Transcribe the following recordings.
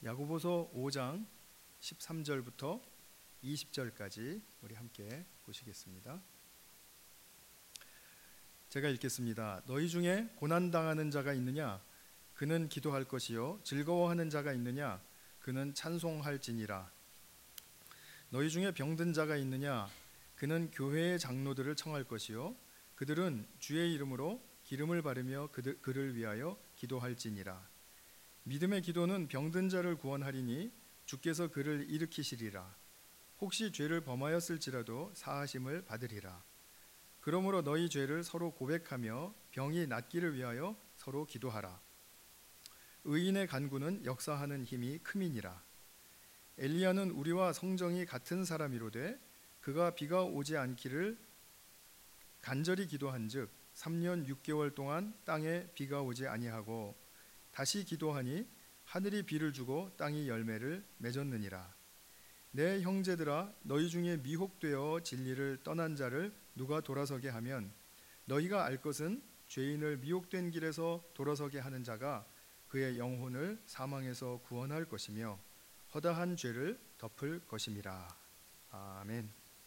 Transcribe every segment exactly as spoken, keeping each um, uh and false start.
야고보서 오 장 십삼 절부터 이십 절까지 우리 함께 보시겠습니다. 제가 읽겠습니다. 너희 중에 고난당하는 자가 있느냐? 그는 기도할 것이요 즐거워하는 자가 있느냐? 그는 찬송할지니라. 너희 중에 병든 자가 있느냐? 그는 교회의 장로들을 청할 것이요 그들은 주의 이름으로 기름을 바르며 그들, 그를 위하여 기도할지니라. 믿음의 기도는 병든 자를 구원하리니 주께서 그를 일으키시리라. 혹시 죄를 범하였을지라도 사하심을 받으리라. 그러므로 너희 죄를 서로 고백하며 병이 낫기를 위하여 서로 기도하라. 의인의 간구는 역사하는 힘이 큼이니라. 엘리야는 우리와 성정이 같은 사람이로되 그가 비가 오지 않기를 간절히 기도한즉 삼 년 육 개월 동안 땅에 비가 오지 아니하고 다시 기도하니 하늘이 비를 주고 땅이 열매를 맺었느니라. 내 형제들아, 너희 중에 미혹되어 진리를 떠난 자를 누가 돌아서게 하면 너희가 알 것은 죄인을 미혹된 길에서 돌아서게 하는 자가 그의 영혼을 사망에서 구원할 것이며 허다한 죄를 덮을 것임이라. 아멘.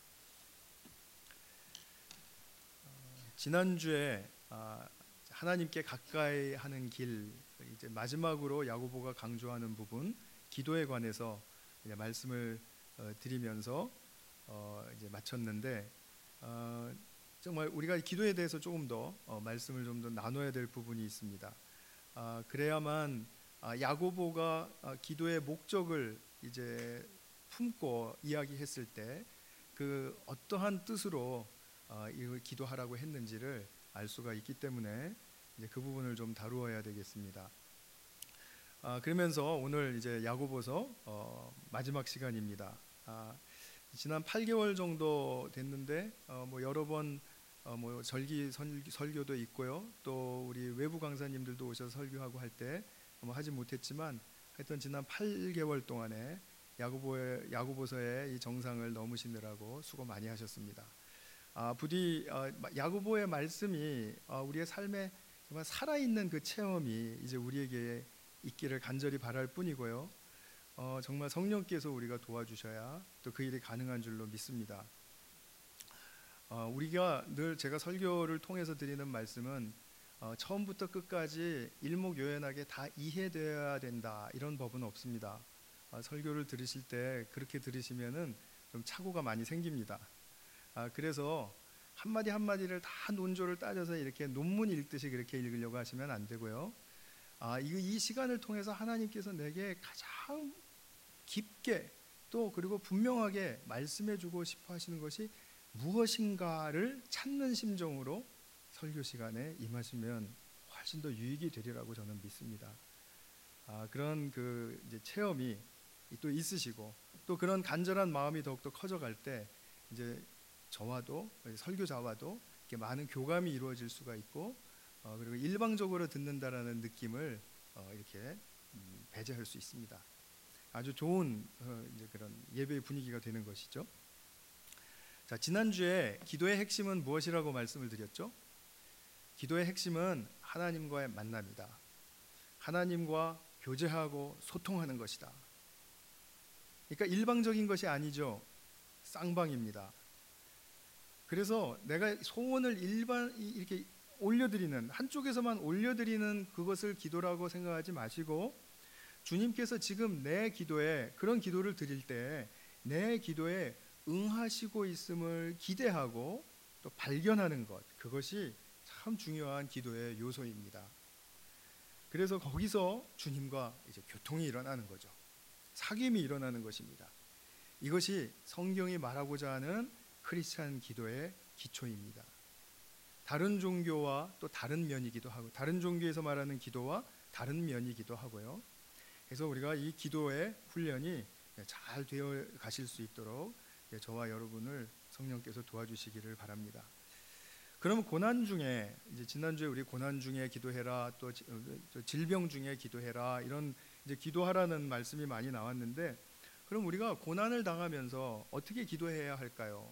지난주에 하나님께 가까이 하는 길, 이제 마지막으로 야고보가 강조하는 부분 기도에 관해서 이제 말씀을 드리면서 이제 마쳤는데, 정말 우리가 기도에 대해서 조금 더 말씀을 좀 더 나눠야 될 부분이 있습니다. 그래야만 야고보가 기도의 목적을 이제 품고 이야기했을 때 그 어떠한 뜻으로 이걸 기도하라고 했는지를 알 수가 있기 때문에 이제 그 부분을 좀 다루어야 되겠습니다. 아, 그러면서 오늘 이제 야고보서 어, 마지막 시간입니다. 아, 지난 팔 개월 정도 됐는데 어, 뭐 여러 번 어, 뭐 절기 설교, 설교도 있고요. 또 우리 외부 강사님들도 오셔서 설교하고 할 때 뭐 하지 못했지만 하여튼 지난 팔 개월 동안에 야고보의 야고보서의 이 정상을 넘으시느라고 수고 많이 하셨습니다. 아, 부디 어, 야고보의 말씀이 어, 우리의 삶에 정말 살아있는 그 체험이 이제 우리에게 있기를 간절히 바랄 뿐이고요. 어, 정말 성령께서 우리가 도와주셔야 또 그 일이 가능한 줄로 믿습니다. 어, 우리가 늘 제가 설교를 통해서 드리는 말씀은 어, 처음부터 끝까지 일목요연하게 다 이해되어야 된다 이런 법은 없습니다. 어, 설교를 들으실 때 그렇게 들으시면은 좀 착오가 많이 생깁니다. 아, 그래서 한마디 한마디를 다 논조를 따져서 이렇게 논문 읽듯이 그렇게 읽으려고 하시면 안 되고요. 아, 이, 이 시간을 통해서 하나님께서 내게 가장 깊게 또 그리고 분명하게 말씀해주고 싶어 하시는 것이 무엇인가를 찾는 심정으로 설교 시간에 임하시면 훨씬 더 유익이 되리라고 저는 믿습니다. 아, 그런 그 이제 체험이 또 있으시고 또 그런 간절한 마음이 더욱더 커져갈 때 이제 저와도 설교자와도 이렇게 많은 교감이 이루어질 수가 있고 어, 그리고 일방적으로 듣는다라는 느낌을 어, 이렇게 음, 배제할 수 있습니다. 아주 좋은 어, 이제 그런 예배의 분위기가 되는 것이죠. 자, 지난주에 기도의 핵심은 무엇이라고 말씀을 드렸죠? 기도의 핵심은 하나님과의 만남이다. 하나님과 교제하고 소통하는 것이다. 그러니까 일방적인 것이 아니죠. 쌍방입니다. 그래서 내가 소원을 일반 이렇게 올려드리는 한쪽에서만 올려드리는 그것을 기도라고 생각하지 마시고 주님께서 지금 내 기도에 그런 기도를 드릴 때 내 기도에 응하시고 있음을 기대하고 또 발견하는 것, 그것이 참 중요한 기도의 요소입니다. 그래서 거기서 주님과 이제 교통이 일어나는 거죠. 사귐이 일어나는 것입니다. 이것이 성경이 말하고자 하는 크리스찬 기도의 기초입니다. 다른 종교와 또 다른 면이기도 하고 다른 종교에서 말하는 기도와 다른 면이기도 하고요. 그래서 우리가 이 기도의 훈련이 잘 되어 가실 수 있도록 저와 여러분을 성령께서 도와주시기를 바랍니다. 그러면 고난 중에 이제 지난주에 우리 고난 중에 기도해라 또 질병 중에 기도해라 이런 이제 기도하라는 말씀이 많이 나왔는데 그럼 우리가 고난을 당하면서 어떻게 기도해야 할까요?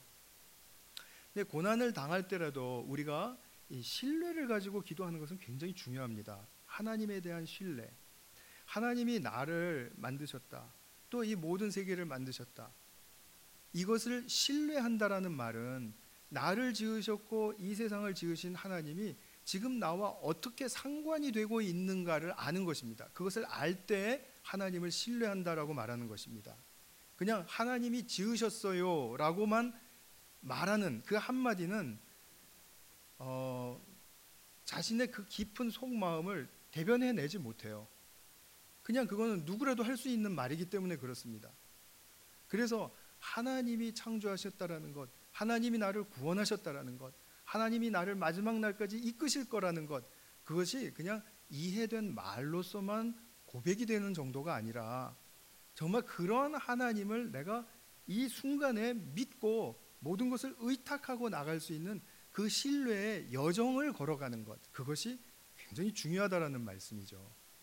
근데 고난을 당할 때라도 우리가 이 신뢰를 가지고 기도하는 것은 굉장히 중요합니다. 하나님에 대한 신뢰. 하나님이 나를 만드셨다, 또 이 모든 세계를 만드셨다, 이것을 신뢰한다라는 말은 나를 지으셨고 이 세상을 지으신 하나님이 지금 나와 어떻게 상관이 되고 있는가를 아는 것입니다. 그것을 알 때 하나님을 신뢰한다라고 말하는 것입니다. 그냥 하나님이 지으셨어요 라고만 말하는 그 한마디는 어, 자신의 그 깊은 속마음을 대변해내지 못해요. 그냥 그거는 누구라도 할 수 있는 말이기 때문에 그렇습니다. 그래서 하나님이 창조하셨다라는 것, 하나님이 나를 구원하셨다라는 것, 하나님이 나를 마지막 날까지 이끄실 거라는 것, 그것이 그냥 이해된 말로서만 고백이 되는 정도가 아니라 정말 그런 하나님을 내가 이 순간에 믿고 모든 것을 의탁하고 나갈 수 있는 그 신뢰의 여정을 걸어가는 것, 그것이 굉장히 중요하다라는 말씀이죠.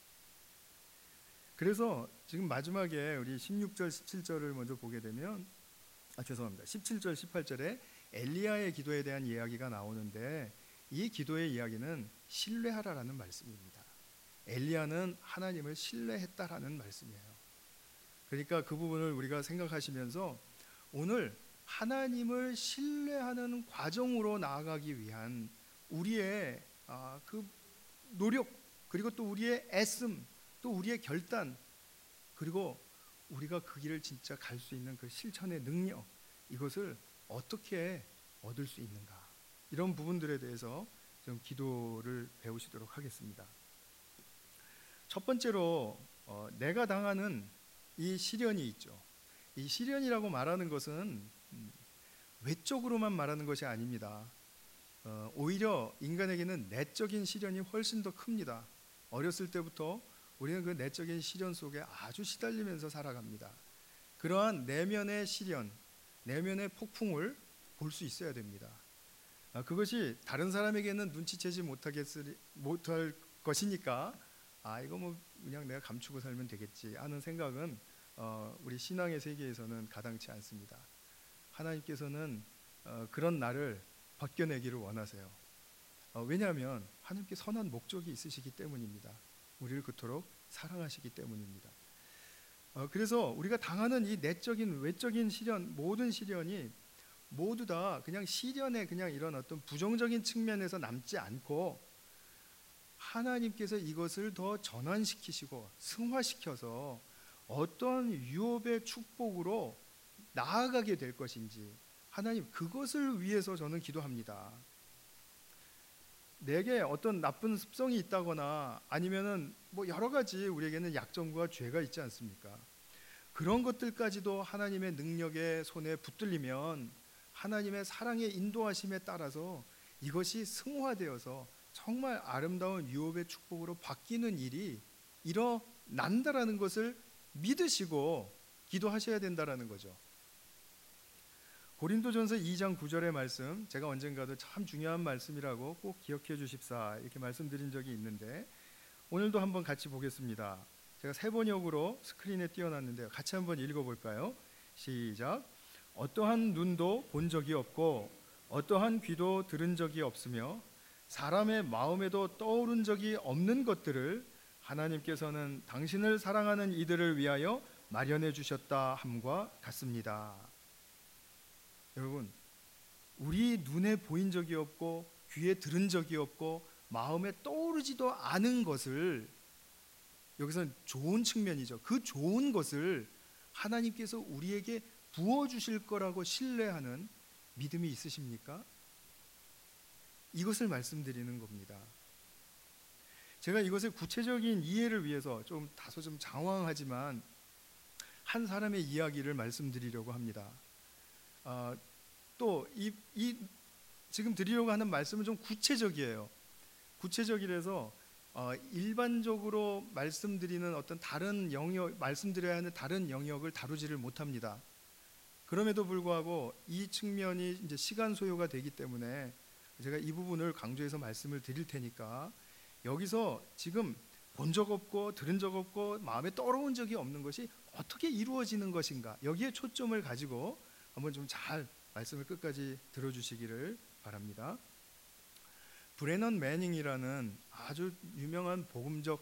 그래서 지금 마지막에 우리 십육 절 십칠 절을 먼저 보게 되면, 아 죄송합니다, 십칠 절 십팔 절에 엘리야의 기도에 대한 이야기가 나오는데, 이 기도의 이야기는 신뢰하라라는 말씀입니다. 엘리야는 하나님을 신뢰했다라는 말씀이에요. 그러니까 그 부분을 우리가 생각하시면서 오늘 하나님을 신뢰하는 과정으로 나아가기 위한 우리의 아, 그 노력, 그리고 또 우리의 애씀, 또 우리의 결단, 그리고 우리가 그 길을 진짜 갈 수 있는 그 실천의 능력, 이것을 어떻게 얻을 수 있는가, 이런 부분들에 대해서 좀 기도를 배우시도록 하겠습니다. 첫 번째로 어, 내가 당하는 이 시련이 있죠. 이 시련이라고 말하는 것은 음, 외적으로만 말하는 것이 아닙니다. 어, 오히려 인간에게는 내적인 시련이 훨씬 더 큽니다. 어렸을 때부터 우리는 그 내적인 시련 속에 아주 시달리면서 살아갑니다. 그러한 내면의 시련, 내면의 폭풍을 볼 수 있어야 됩니다. 아, 그것이 다른 사람에게는 눈치채지 못하겠으리, 못할 것이니까 아 이거 뭐 그냥 내가 감추고 살면 되겠지 하는 생각은 어, 우리 신앙의 세계에서는 가당치 않습니다. 하나님께서는 어, 그런 나를 벗겨내기를 원하세요. 어, 왜냐하면 하나님께 선한 목적이 있으시기 때문입니다. 우리를 그토록 사랑하시기 때문입니다. 어, 그래서 우리가 당하는 이 내적인 외적인 시련, 모든 시련이 모두 다 그냥 시련의 그냥 이런 어떤 부정적인 측면에서 남지 않고 하나님께서 이것을 더 전환시키시고 승화시켜서 어떤 유업의 축복으로 나아가게 될 것인지, 하나님 그것을 위해서 저는 기도합니다. 내게 어떤 나쁜 습성이 있다거나 아니면은 뭐 여러 가지 우리에게는 약점과 죄가 있지 않습니까? 그런 것들까지도 하나님의 능력의 손에 붙들리면 하나님의 사랑의 인도하심에 따라서 이것이 승화되어서 정말 아름다운 유업의 축복으로 바뀌는 일이 일어난다라는 것을 믿으시고 기도하셔야 된다라는 거죠. 고린도전서 이 장 구 절의 말씀, 제가 언젠가도 참 중요한 말씀이라고 꼭 기억해 주십사 이렇게 말씀드린 적이 있는데 오늘도 한번 같이 보겠습니다. 제가 세 번역으로 스크린에 띄워놨는데요. 같이 한번 읽어볼까요? 시작. 어떠한 눈도 본 적이 없고 어떠한 귀도 들은 적이 없으며 사람의 마음에도 떠오른 적이 없는 것들을 하나님께서는 당신을 사랑하는 이들을 위하여 마련해 주셨다 함과 같습니다. 여러분, 우리 눈에 보인 적이 없고 귀에 들은 적이 없고 마음에 떠오르지도 않은 것을, 여기서는 좋은 측면이죠. 그 좋은 것을 하나님께서 우리에게 부어주실 거라고 신뢰하는 믿음이 있으십니까? 이것을 말씀드리는 겁니다. 제가 이것의 구체적인 이해를 위해서 좀 다소 좀 장황하지만 한 사람의 이야기를 말씀드리려고 합니다. 어, 또 이, 이 지금 드리려고 하는 말씀은 좀 구체적이에요. 구체적이라서 어, 일반적으로 말씀드리는 어떤 다른 영역, 말씀드려야 하는 다른 영역을 다루지를 못합니다. 그럼에도 불구하고 이 측면이 이제 시간 소요가 되기 때문에 제가 이 부분을 강조해서 말씀을 드릴 테니까 여기서 지금 본 적 없고 들은 적 없고 마음에 떠오른 적이 없는 것이 어떻게 이루어지는 것인가, 여기에 초점을 가지고 한번 좀 잘 말씀을 끝까지 들어주시기를 바랍니다. 브레넌 매닝이라는 아주 유명한 복음적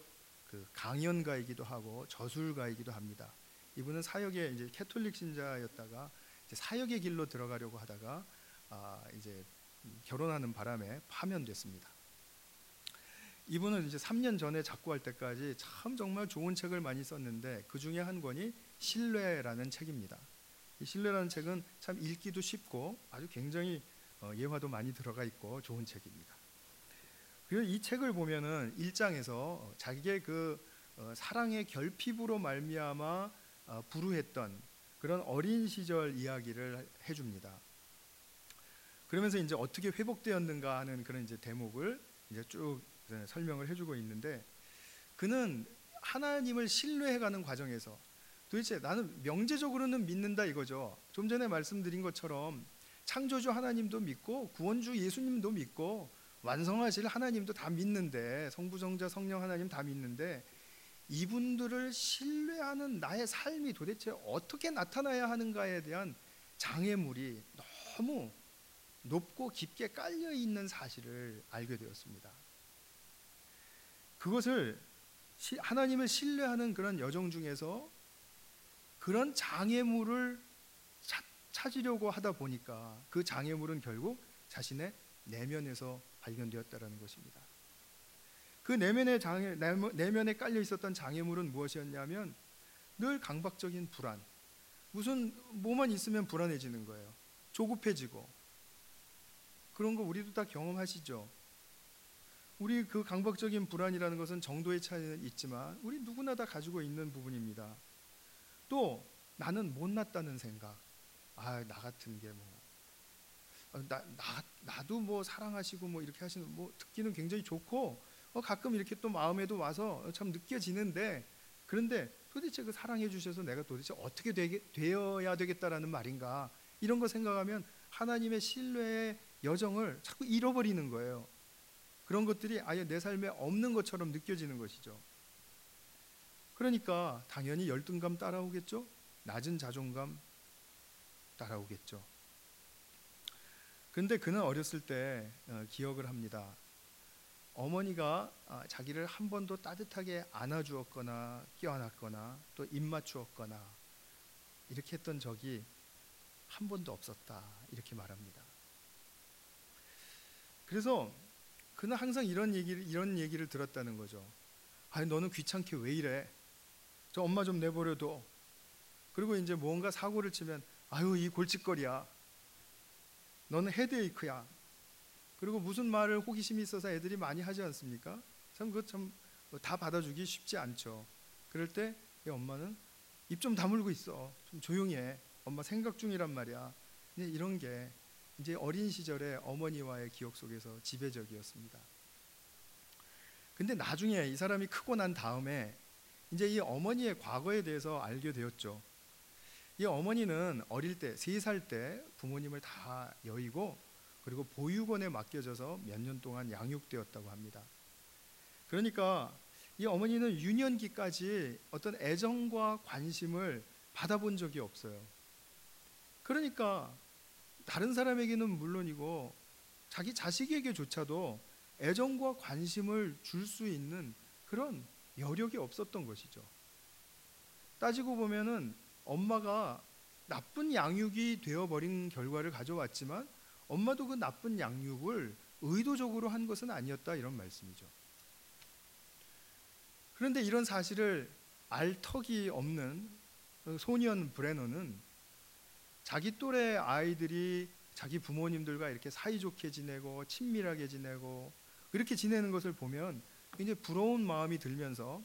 그 강연가이기도 하고 저술가이기도 합니다. 이분은 사역의 이제 캐톨릭 신자였다가 이제 사역의 길로 들어가려고 하다가 아, 이제 결혼하는 바람에 파면됐습니다. 이분은 이제 삼 년 전에 작고할 때까지 참 정말 좋은 책을 많이 썼는데 그 중에 한 권이 신뢰라는 책입니다. 이 신뢰라는 책은 참 읽기도 쉽고 아주 굉장히 예화도 많이 들어가 있고 좋은 책입니다. 그리고 이 책을 보면은 일 장에서 자기의 그 사랑의 결핍으로 말미암아 불우했던 그런 어린 시절 이야기를 해줍니다. 그러면서 이제 어떻게 회복되었는가 하는 그런 이제 대목을 이제 쭉 설명을 해주고 있는데, 그는 하나님을 신뢰해가는 과정에서 도대체 나는 명제적으로는 믿는다 이거죠. 좀 전에 말씀드린 것처럼 창조주 하나님도 믿고 구원주 예수님도 믿고 완성하실 하나님도 다 믿는데, 성부 성자 성령 하나님 다 믿는데, 이분들을 신뢰하는 나의 삶이 도대체 어떻게 나타나야 하는가에 대한 장애물이 너무 높고 깊게 깔려 있는 사실을 알게 되었습니다. 그것을 하나님을 신뢰하는 그런 여정 중에서 그런 장애물을 찾으려고 하다 보니까 그 장애물은 결국 자신의 내면에서 발견되었다라는 것입니다. 그 내면에 장애, 내면에 깔려 있었던 장애물은 무엇이었냐면 늘 강박적인 불안. 무슨 뭐만 있으면 불안해지는 거예요. 조급해지고. 그런 거 우리도 다 경험하시죠. 우리 그 강박적인 불안이라는 것은 정도의 차이는 있지만 우리 누구나 다 가지고 있는 부분입니다. 또 나는 못났다는 생각. 아, 나 같은 게 뭐, 나, 나, 나도 뭐 사랑하시고 뭐 이렇게 하시는, 뭐 듣기는 굉장히 좋고 어, 가끔 이렇게 또 마음에도 와서 참 느껴지는데, 그런데 도대체 그 사랑해 주셔서 내가 도대체 어떻게 되게, 되어야 되겠다라는 말인가, 이런 거 생각하면 하나님의 신뢰의 여정을 자꾸 잃어버리는 거예요. 그런 것들이 아예 내 삶에 없는 것처럼 느껴지는 것이죠. 그러니까 당연히 열등감 따라오겠죠. 낮은 자존감 따라오겠죠. 그런데 그는 어렸을 때 기억을 합니다. 어머니가 자기를 한 번도 따뜻하게 안아주었거나 껴안았거나 또 입맞추었거나 이렇게 했던 적이 한 번도 없었다, 이렇게 말합니다. 그래서 그는 항상 이런 얘기를 이런 얘기를 들었다는 거죠. 아니, 너는 귀찮게 왜 이래? 저 엄마 좀 내버려둬. 그리고 이제 뭔가 사고를 치면 아유, 이 골칫거리야. 너는 헤드에이크야. 그리고 무슨 말을 호기심이 있어서 애들이 많이 하지 않습니까? 참 그거 참 다 받아주기 쉽지 않죠. 그럴 때 이 엄마는 입 좀 다물고 있어. 좀 조용히 해. 엄마 생각 중이란 말이야. 이런 게 이제 어린 시절에 어머니와의 기억 속에서 지배적이었습니다. 근데 나중에 이 사람이 크고 난 다음에 이제 이 어머니의 과거에 대해서 알게 되었죠. 이 어머니는 어릴 때, 세 살 때 부모님을 다 여의고 그리고 보육원에 맡겨져서 몇 년 동안 양육되었다고 합니다. 그러니까 이 어머니는 유년기까지 어떤 애정과 관심을 받아본 적이 없어요. 그러니까 다른 사람에게는 물론이고 자기 자식에게조차도 애정과 관심을 줄 수 있는 그런 여력이 없었던 것이죠. 따지고 보면은 엄마가 나쁜 양육이 되어버린 결과를 가져왔지만 엄마도 그 나쁜 양육을 의도적으로 한 것은 아니었다, 이런 말씀이죠. 그런데 이런 사실을 알 턱이 없는 소년 브레너는 자기 또래 아이들이 자기 부모님들과 이렇게 사이좋게 지내고 친밀하게 지내고 이렇게 지내는 것을 보면 굉장히 부러운 마음이 들면서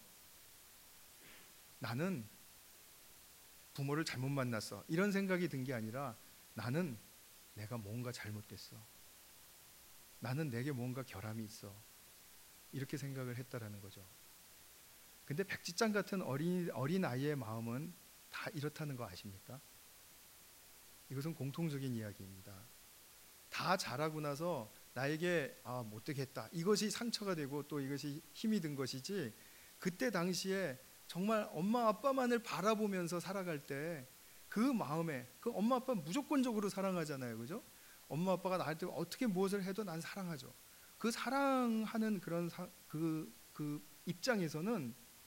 나는 부모를 잘못 만났어, 이런 생각이 든 게 아니라 나는 내가 뭔가 잘못됐어, 나는 내게 뭔가 결함이 있어, 이렇게 생각을 했다라는 거죠. 근데 백지장 같은 어린, 어린 아이의 마음은 다 이렇다는 거 아십니까? 이것은 공통적인 이야기입니다. 다 자라고 나서 나에게 아, 못되겠다, 이것이 상처가 되고 또 이것이 힘이 든 것이지, 그때 당시에 정말 엄마 아빠만을 바라보면서 살아갈 때 그 마음에, 그 엄마 아빠 무조건적으로 사랑하잖아요, 그죠? 엄마 아빠가 나한테 어떻게 무엇을 해도 난 사랑하죠. 그 사랑하는 그런 사, 그, 그 입장에서는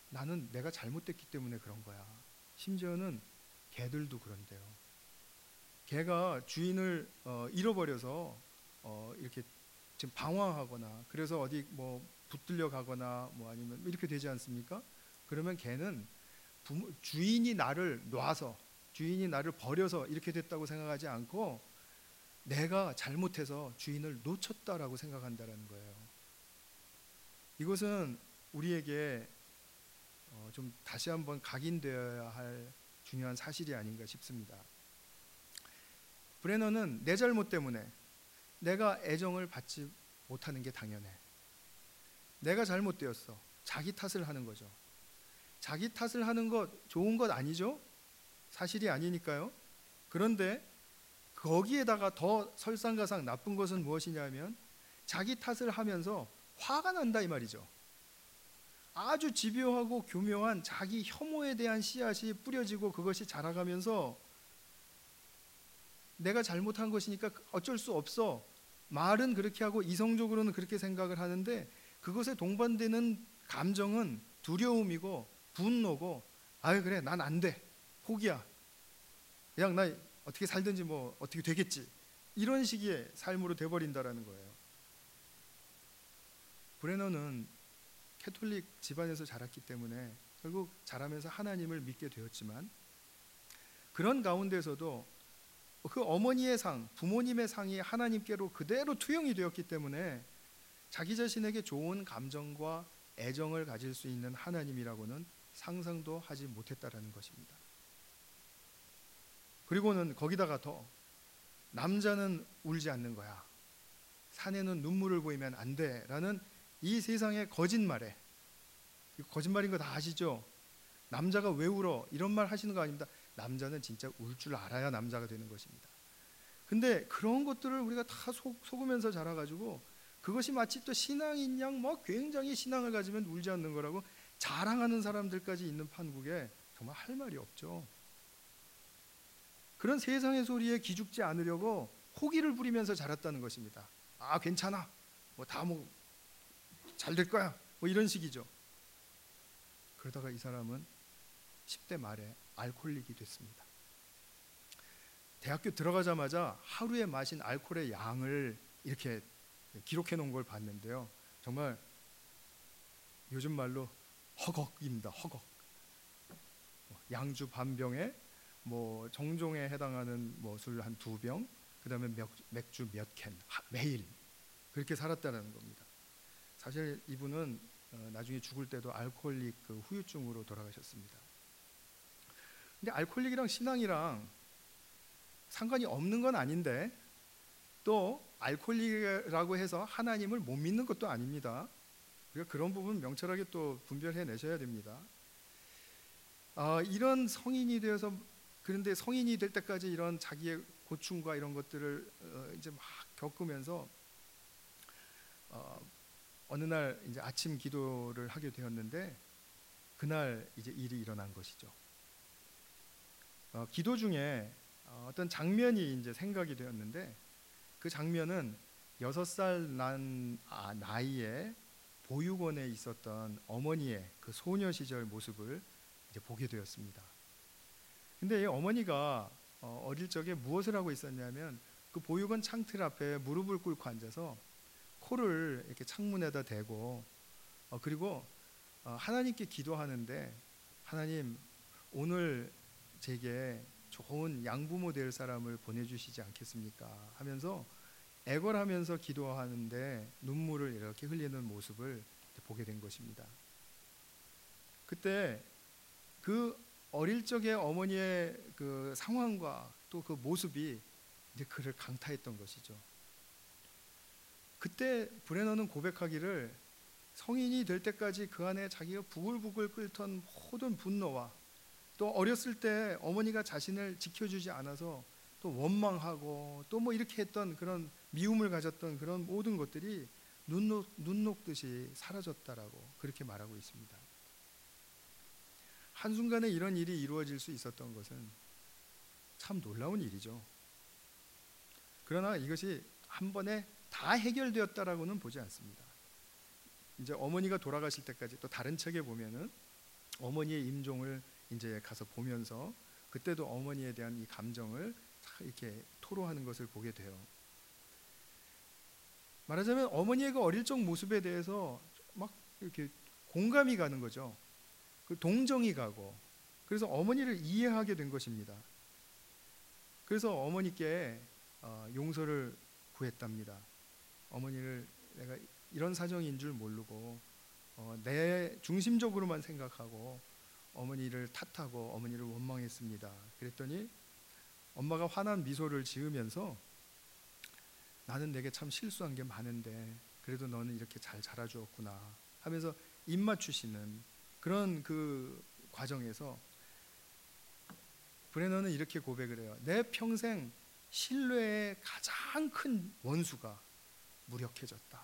나는 내가 잘못됐기 때문에 그런 거야. 심지어는 개들도 그런데요. 개가 주인을 어, 잃어버려서 어, 이렇게 지금 방황하거나 그래서 어디 뭐 붙들려 가거나 뭐 아니면 이렇게 되지 않습니까? 그러면 개는 부모, 주인이 나를 놔서 주인이 나를 버려서 이렇게 됐다고 생각하지 않고 내가 잘못해서 주인을 놓쳤다라고 생각한다는 거예요. 이것은 우리에게 어, 좀 다시 한번 각인되어야 할 중요한 사실이 아닌가 싶습니다. 브레너는 내 잘못 때문에 내가 애정을 받지 못하는 게 당연해. 내가 잘못되었어. 자기 탓을 하는 거죠. 자기 탓을 하는 것 좋은 것 아니죠? 사실이 아니니까요. 그런데 거기에다가 더 설상가상 나쁜 것은 무엇이냐면 자기 탓을 하면서 화가 난다 이 말이죠. 아주 집요하고 교묘한 자기 혐오에 대한 씨앗이 뿌려지고 그것이 자라가면서 내가 잘못한 것이니까 어쩔 수 없어. 말은 그렇게 하고 이성적으로는 그렇게 생각을 하는데 그것에 동반되는 감정은 두려움이고 분노고 아유 그래 난 안 돼. 포기야. 그냥 나 어떻게 살든지 뭐 어떻게 되겠지. 이런 식의 삶으로 돼버린다라는 거예요. 브레너는 캐톨릭 집안에서 자랐기 때문에 결국 자라면서 하나님을 믿게 되었지만 그런 가운데서도 그 어머니의 상, 부모님의 상이 하나님께로 그대로 투영이 되었기 때문에 자기 자신에게 좋은 감정과 애정을 가질 수 있는 하나님이라고는 상상도 하지 못했다라는 것입니다. 그리고는 거기다가 더 남자는 울지 않는 거야. 사내는 눈물을 보이면 안 돼라는 이 세상의 거짓말에, 거짓말인 거 다 아시죠? 남자가 왜 울어? 이런 말 하시는 거 아닙니다. 남자는 진짜 울 줄 알아야 남자가 되는 것입니다. 근데 그런 것들을 우리가 다 속, 속으면서 자라가지고 그것이 마치 또 신앙인 양 뭐 굉장히 신앙을 가지면 울지 않는 거라고 자랑하는 사람들까지 있는 판국에 정말 할 말이 없죠. 그런 세상의 소리에 기죽지 않으려고 호기를 부리면서 자랐다는 것입니다. 아 괜찮아, 뭐 다 뭐 잘 될 거야, 뭐 이런 식이죠. 그러다가 이 사람은 십 대 말에 알코올릭이 됐습니다. 대학교 들어가자마자 하루에 마신 알코올의 양을 이렇게 기록해 놓은 걸 봤는데요. 정말 요즘 말로 허걱입니다. 허걱. 양주 반 병에 뭐 정종에 해당하는 뭐 술 한 두 병, 그다음에 맥주 몇 캔 매일 그렇게 살았다는 겁니다. 사실 이분은 나중에 죽을 때도 알코올릭 그 후유증으로 돌아가셨습니다. 근데 알코올릭이랑 신앙이랑 상관이 없는 건 아닌데 또 알코올릭이라고 해서 하나님을 못 믿는 것도 아닙니다. 우리가 그런 부분 명철하게 또 분별해 내셔야 됩니다. 아, 이런 성인이 되어서 그런데 성인이 될 때까지 이런 자기의 고충과 이런 것들을 어, 이제 막 겪으면서 어, 어느 날 이제 아침 기도를 하게 되었는데 그날 이제 일이 일어난 것이죠. 어, 기도 중에 어떤 장면이 이제 생각이 되었는데 그 장면은 여섯 살 난 아, 나이에 보육원에 있었던 어머니의 그 소녀 시절 모습을 이제 보게 되었습니다. 근데 이 어머니가 어, 어릴 적에 무엇을 하고 있었냐면 그 보육원 창틀 앞에 무릎을 꿇고 앉아서 코를 이렇게 창문에다 대고 어, 그리고 어, 하나님께 기도하는데 하나님 오늘 제게 좋은 양부모 될 사람을 보내주시지 않겠습니까? 하면서 애걸하면서 기도하는데 눈물을 이렇게 흘리는 모습을 보게 된 것입니다. 그때 그 어릴 적의 어머니의 그 상황과 또 그 모습이 이제 그를 강타했던 것이죠. 그때 브레너는 고백하기를 성인이 될 때까지 그 안에 자기가 부글부글 끓던 모든 분노와 또 어렸을 때 어머니가 자신을 지켜주지 않아서 또 원망하고 또 뭐 이렇게 했던 그런 미움을 가졌던 그런 모든 것들이 눈, 녹, 눈 녹듯이 사라졌다라고 그렇게 말하고 있습니다. 한순간에 이런 일이 이루어질 수 있었던 것은 참 놀라운 일이죠. 그러나 이것이 한 번에 다 해결되었다라고는 보지 않습니다. 이제 어머니가 돌아가실 때까지 또 다른 책에 보면은 어머니의 임종을 이제 가서 보면서 그때도 어머니에 대한 이 감정을 이렇게 토로하는 것을 보게 돼요. 말하자면 어머니의 그 어릴 적 모습에 대해서 막 이렇게 공감이 가는 거죠. 그 동정이 가고, 그래서 어머니를 이해하게 된 것입니다. 그래서 어머니께 용서를 구했답니다. 어머니를 내가 이런 사정인 줄 모르고 내 중심적으로만 생각하고 어머니를 탓하고 어머니를 원망했습니다. 그랬더니 엄마가 환한 미소를 지으면서 나는 내게 참 실수한 게 많은데 그래도 너는 이렇게 잘 자라주었구나 하면서 입 맞추시는 그런 그 과정에서 브레너는 이렇게 고백을 해요. 내 평생 신뢰의 가장 큰 원수가 무력해졌다.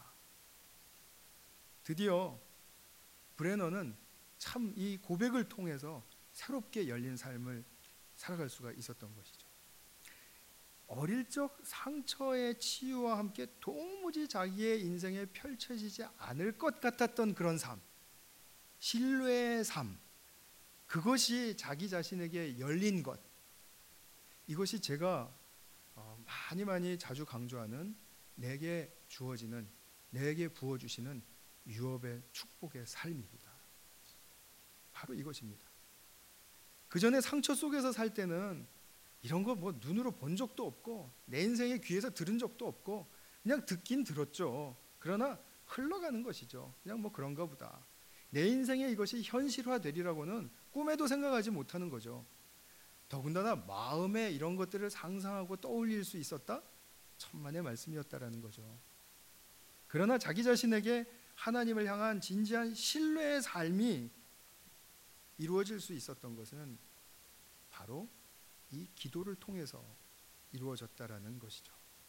드디어 브레너는 참 이 고백을 통해서 새롭게 열린 삶을 살아갈 수가 있었던 것이죠. 어릴 적 상처의 치유와 함께 도무지 자기의 인생에 펼쳐지지 않을 것 같았던 그런 삶, 신뢰의 삶, 그것이 자기 자신에게 열린 것, 이것이 제가 많이 많이 자주 강조하는 내게 주어지는, 내게 부어주시는 유업의 축복의 삶입니다. 바로 이것입니다. 그 전에 상처 속에서 살 때는 이런 거 뭐 눈으로 본 적도 없고 내 인생에 귀에서 들은 적도 없고 그냥 듣긴 들었죠. 그러나 흘러가는 것이죠. 그냥 뭐 그런가 보다. 내 인생에 이것이 현실화되리라고는 꿈에도 생각하지 못하는 거죠. 더군다나 마음에 이런 것들을 상상하고 떠올릴 수 있었다? 천만의 말씀이었다라는 거죠. 그러나 자기 자신에게 하나님을 향한 진지한 신뢰의 삶이 이루어질 수 있었던 것은 바로 이 기도를 통해서 이루어졌다라는 것이죠.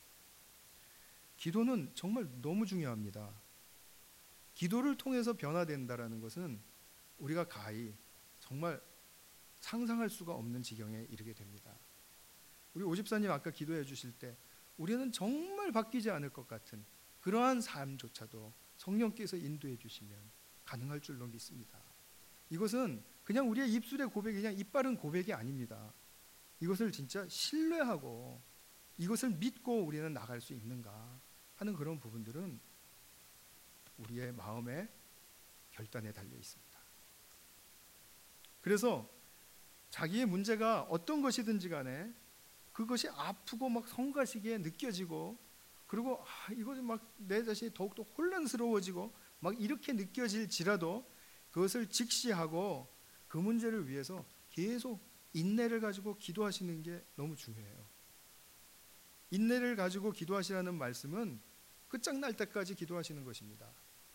기도는 정말 너무 중요합니다. 기도를 통해서 변화된다라는 것은 우리가 가히 정말 상상할 수가 없는 지경에 이르게 됩니다. 우리 오집사님 아까 기도해 주실 때 우리는 정말 바뀌지 않을 것 같은 그러한 삶조차도 성령께서 인도해 주시면 가능할 줄로 믿습니다. 이것은 그냥 우리의 입술의 고백이 그냥 입 바른 고백이 아닙니다. 이것을 진짜 신뢰하고 이것을 믿고 우리는 나갈 수 있는가 하는 그런 부분들은 우리의 마음의 결단에 달려 있습니다. 그래서 자기의 문제가 어떤 것이든지 간에 그것이 아프고 막 성가시게 느껴지고 그리고 아, 이것이 막 내 자신이 더욱더 혼란스러워지고 막 이렇게 느껴질지라도 그것을 직시하고 그 문제를 위해서 계속 인내를 가지고 기도하시는 게 너무 중요해요. 인내를 가지고 기도하시라는 말씀은 끝장날 때까지 기도하시는 것입니다.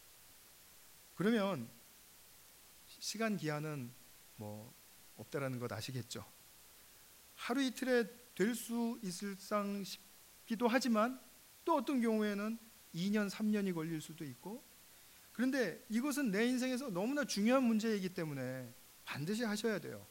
그러면 시간 기한은 뭐 없다라는 것 아시겠죠? 하루 이틀에 될 수 있을상 싶기도 하지만 또 어떤 경우에는 이 년, 삼 년이 걸릴 수도 있고, 그런데 이것은 내 인생에서 너무나 중요한 문제이기 때문에 반드시 하셔야 돼요.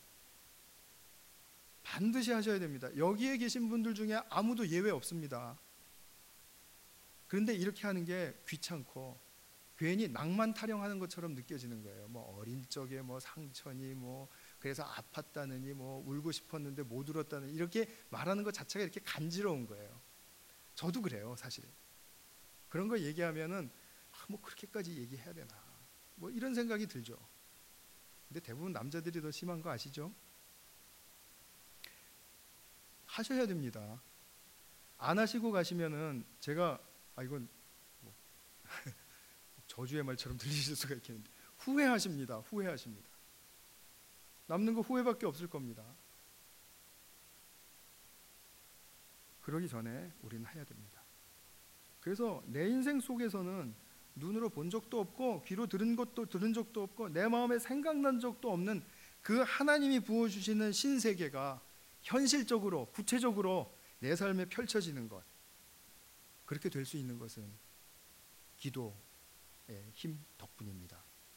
반드시 하셔야 됩니다. 여기에 계신 분들 중에 아무도 예외 없습니다. 그런데 이렇게 하는 게 귀찮고 괜히 낭만 타령하는 것처럼 느껴지는 거예요. 뭐 어린 적에 뭐 상처니 뭐 그래서 아팠다느니 뭐 울고 싶었는데 못 울었다느니 이렇게 말하는 것 자체가 이렇게 간지러운 거예요. 저도 그래요, 사실. 그런 거 얘기하면은 아, 뭐 그렇게까지 얘기해야 되나 뭐 이런 생각이 들죠. 근데 대부분 남자들이 더 심한 거 아시죠? 하셔야 됩니다. 안 하시고 가시면은 제가 아 이건 뭐 저주의 말처럼 들리실 수가 있겠는데 후회하십니다. 후회하십니다. 남는 거 후회밖에 없을 겁니다. 그러기 전에 우리는 해야 됩니다. 그래서 내 인생 속에서는 눈으로 본 적도 없고 귀로 들은 것도 들은 적도 없고 내 마음에 생각난 적도 없는 그 하나님이 부어주시는 신세계가 현실적으로 구체적으로 내 삶에 펼쳐지는 것, 그렇게 될 수 있는 것은 기도의 힘 덕분입니다.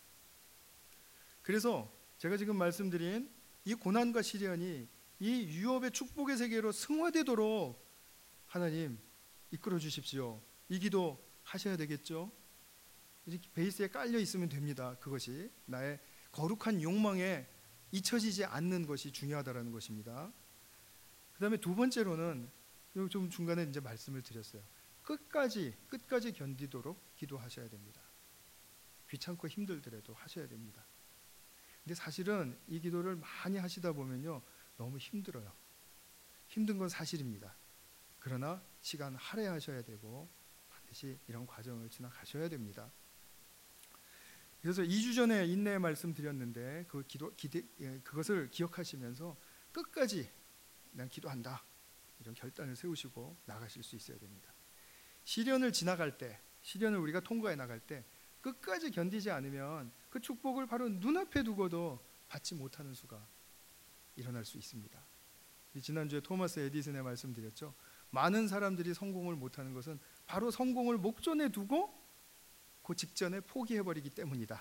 그래서 제가 지금 말씀드린 이 고난과 시련이 이 유업의 축복의 세계로 승화되도록 하나님 이끌어 주십시오. 이 기도 하셔야 되겠죠. 베이스에 깔려 있으면 됩니다. 그것이 나의 거룩한 욕망에 잊혀지지 않는 것이 중요하다라는 것입니다. 그 다음에 두 번째로는 좀 중간에 이제 말씀을 드렸어요. 끝까지 끝까지 견디도록 기도하셔야 됩니다. 귀찮고 힘들더라도 하셔야 됩니다. 근데 사실은 이 기도를 많이 하시다 보면요, 너무 힘들어요. 힘든 건 사실입니다. 그러나 시간 할애하셔야 되고 반드시 이런 과정을 지나가셔야 됩니다. 그래서 이 주 전에 인내의 말씀 드렸는데 그 기도 기대, 그것을 기억하시면서 끝까지 난 기도한다, 이런 결단을 세우시고 나가실 수 있어야 됩니다. 시련을 지나갈 때, 시련을 우리가 통과해 나갈 때 끝까지 견디지 않으면 그 축복을 바로 눈앞에 두고도 받지 못하는 수가 일어날 수 있습니다. 지난주에 토마스 에디슨의 말씀 드렸죠. 많은 사람들이 성공을 못하는 것은 바로 성공을 목전에 두고 그 직전에 포기해버리기 때문이다.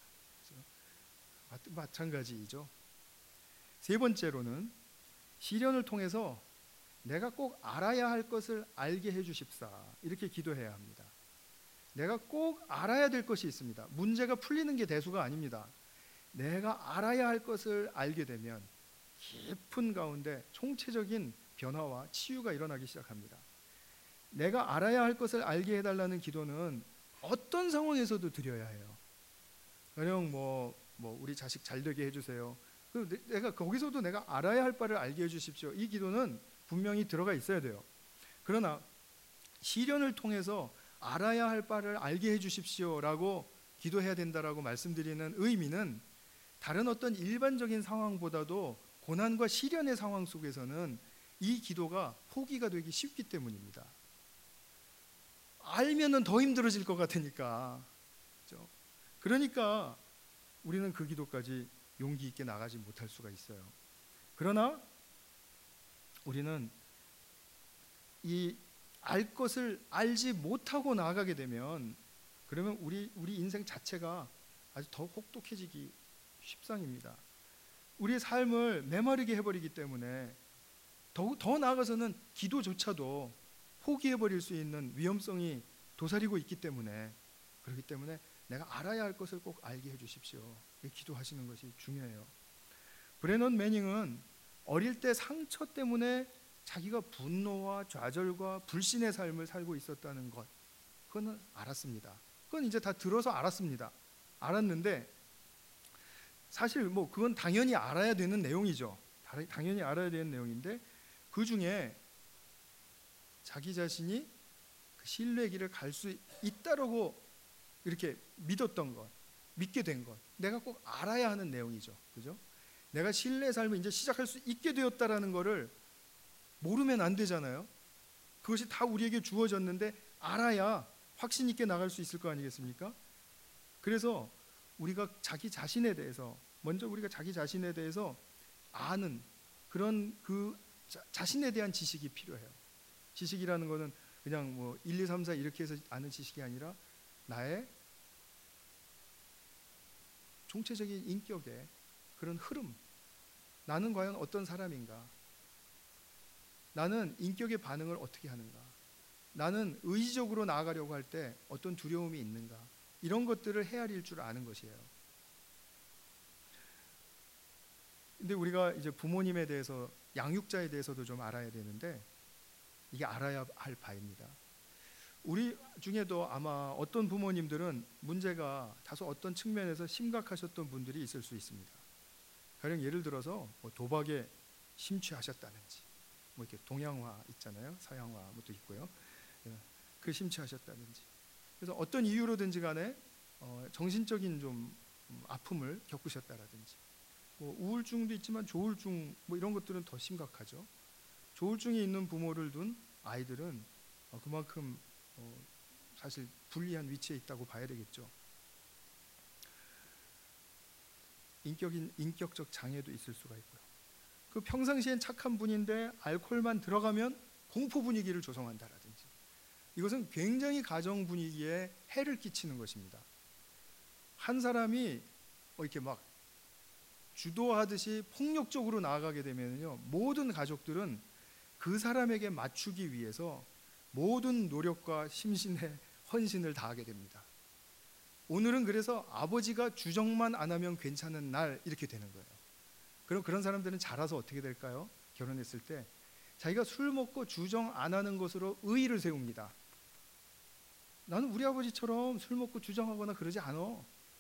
마찬가지이죠. 세 번째로는 시련을 통해서 내가 꼭 알아야 할 것을 알게 해주십사, 이렇게 기도해야 합니다. 내가 꼭 알아야 될 것이 있습니다. 문제가 풀리는 게 대수가 아닙니다. 내가 알아야 할 것을 알게 되면 깊은 가운데 총체적인 변화와 치유가 일어나기 시작합니다. 내가 알아야 할 것을 알게 해달라는 기도는 어떤 상황에서도 드려야 해요. 그냥 뭐, 뭐 우리 자식 잘 되게 해주세요. 내가 거기서도 내가 알아야 할 바를 알게 해주십시오. 이 기도는 분명히 들어가 있어야 돼요. 그러나 시련을 통해서 알아야 할 바를 알게 해주십시오라고 기도해야 된다라고 말씀드리는 의미는 다른 어떤 일반적인 상황보다도 고난과 시련의 상황 속에서는 이 기도가 포기가 되기 쉽기 때문입니다. 알면은 더 힘들어질 것 같으니까. 그렇죠? 그러니까 우리는 그 기도까지 용기 있게 나가지 못할 수가 있어요. 그러나 우리는 이 알 것을 알지 못하고 나아가게 되면, 그러면 우리 우리 인생 자체가 아주 더 혹독해지기 십상입니다. 우리의 삶을 메마르게 해버리기 때문에 더, 더 나아가서는 기도조차도 포기해버릴 수 있는 위험성이 도사리고 있기 때문에, 그렇기 때문에 내가 알아야 할 것을 꼭 알게 해주십시오. 기도하시는 것이 중요해요. 브레넌 매닝은 어릴 때 상처 때문에 자기가 분노와 좌절과 불신의 삶을 살고 있었다는 것, 그건 알았습니다. 그건 이제 다 들어서 알았습니다. 알았는데 사실 뭐 그건 당연히 알아야 되는 내용이죠. 당연히 알아야 되는 내용인데 그 중에 자기 자신이 그 신뢰의 길을 갈 수 있다라고 이렇게 믿었던 것, 믿게 된 것, 내가 꼭 알아야 하는 내용이죠. 그죠? 내가 신뢰의 삶을 이제 시작할 수 있게 되었다라는 것을 모르면 안 되잖아요. 그것이 다 우리에게 주어졌는데 알아야 확신 있게 나갈 수 있을 거 아니겠습니까? 그래서 우리가 자기 자신에 대해서, 먼저 우리가 자기 자신에 대해서 아는 그런 그 자, 자신에 대한 지식이 필요해요. 지식이라는 것은 그냥 뭐 일, 이, 삼, 사 이렇게 해서 아는 지식이 아니라 나의 총체적인 인격의 그런 흐름, 나는 과연 어떤 사람인가, 나는 인격의 반응을 어떻게 하는가, 나는 의지적으로 나아가려고 할 때 어떤 두려움이 있는가, 이런 것들을 헤아릴 줄 아는 것이에요. 근데 우리가 이제 부모님에 대해서, 양육자에 대해서도 좀 알아야 되는데 이게 알아야 할 바입니다. 우리 중에도 아마 어떤 부모님들은 문제가 다소 어떤 측면에서 심각하셨던 분들이 있을 수 있습니다. 가령 예를 들어서 뭐 도박에 심취하셨다든지, 뭐 이렇게 동양화 있잖아요, 서양화 뭐도 있고요. 그 심취하셨다든지, 그래서 어떤 이유로든지 간에 어, 정신적인 좀 아픔을 겪으셨다라든지, 뭐 우울증도 있지만 조울증 뭐 이런 것들은 더 심각하죠. 조울증이 있는 부모를 둔 아이들은 어, 그만큼 어, 사실 불리한 위치에 있다고 봐야 되겠죠. 인격인 인격적 장애도 있을 수가 있고요. 그 평상시엔 착한 분인데 알코올만 들어가면 공포 분위기를 조성한다라든지, 이것은 굉장히 가정 분위기에 해를 끼치는 것입니다. 한 사람이 뭐 이렇게 막 주도하듯이 폭력적으로 나아가게 되면요, 모든 가족들은 그 사람에게 맞추기 위해서 모든 노력과 심신의 헌신을 다하게 됩니다. 오늘은 그래서 아버지가 주정만 안 하면 괜찮은 날 이렇게 되는 거예요. 그럼 그런 사람들은 자라서 어떻게 될까요? 결혼했을 때 자기가 술 먹고 주정 안 하는 것으로 의의를 세웁니다. 나는 우리 아버지처럼 술 먹고 주정하거나 그러지 않아.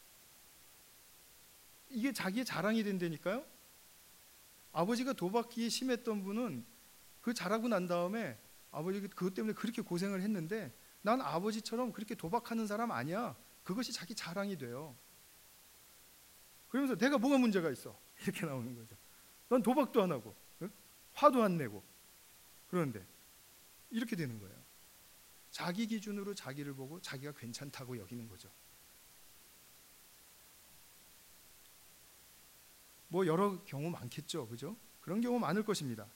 이게 자기의 자랑이 된다니까요. 아버지가 도박이 심했던 분은 그 자라고 난 다음에 아버지가 그것 때문에 그렇게 고생을 했는데 난 아버지처럼 그렇게 도박하는 사람 아니야. 그것이 자기 자랑이 돼요. 그러면서 내가 뭐가 문제가 있어? 이렇게 나오는 거죠. 난 도박도 안 하고 응? 화도 안 내고 그런데 이렇게 되는 거예요. 자기 기준으로 자기를 보고 자기가 괜찮다고 여기는 거죠. 뭐 여러 경우 많겠죠, 그죠? 그런 경우 많을 것입니다.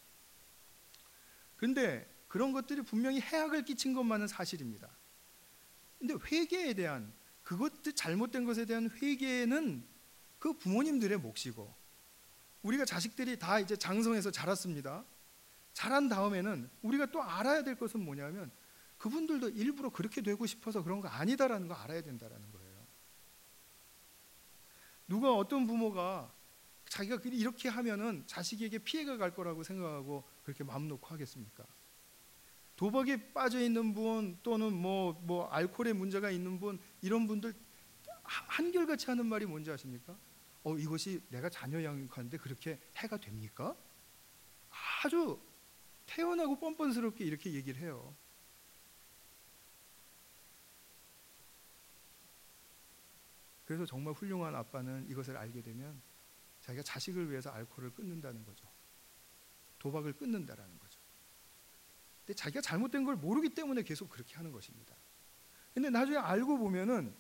근데 그런 것들이 분명히 해악을 끼친 것만은 사실입니다. 근데 회개에 대한 그것들 잘못된 것에 대한 회개는 그 부모님들의 몫이고 우리가 자식들이 다 이제 장성해서 자랐습니다. 자란 다음에는 우리가 또 알아야 될 것은 뭐냐면 그분들도 일부러 그렇게 되고 싶어서 그런 거 아니다라는 거 알아야 된다라는 거예요. 누가 어떤 부모가 자기가 이렇게 하면은 자식에게 피해가 갈 거라고 생각하고 그렇게 마음 놓고 하겠습니까? 도박에 빠져 있는 분 또는 뭐, 뭐 알코올에 문제가 있는 분 이런 분들 한결같이 하는 말이 뭔지 아십니까? 어 이것이 내가 자녀 양육하는데 그렇게 해가 됩니까? 아주 태연하고 뻔뻔스럽게 이렇게 얘기를 해요. 그래서 정말 훌륭한 아빠는 이것을 알게 되면 자기가 자식을 위해서 알코올을 끊는다는 거죠. 도박을 끊는다라는 거죠. 근데 자기가 잘못된 걸 모르기 때문에 계속 그렇게 하는 것입니다. 근데 나중에 알고 보면은